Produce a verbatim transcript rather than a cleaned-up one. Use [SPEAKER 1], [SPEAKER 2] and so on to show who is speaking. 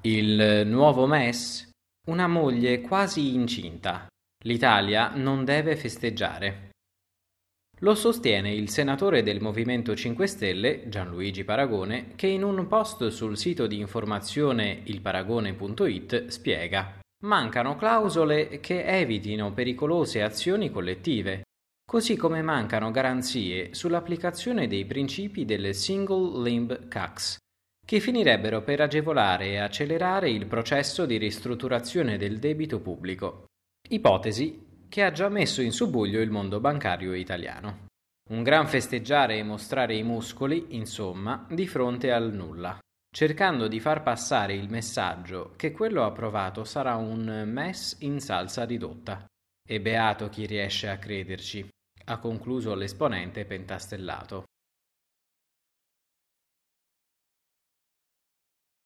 [SPEAKER 1] Il nuovo M E S? Una moglie quasi incinta. L'Italia non deve festeggiare. Lo sostiene il senatore del Movimento cinque Stelle, Gianluigi Paragone, che in un post sul sito di informazione ilparagone punto it spiega: mancano clausole che evitino pericolose azioni collettive, così come mancano garanzie sull'applicazione dei principi del Single Limb Tax, che finirebbero per agevolare e accelerare il processo di ristrutturazione del debito pubblico, ipotesi che ha già messo in subbuglio il mondo bancario italiano. Un gran festeggiare e mostrare i muscoli, insomma, di fronte al nulla, cercando di far passare il messaggio che quello approvato sarà un M E S in salsa ridotta. E beato chi riesce a crederci, ha concluso l'esponente pentastellato.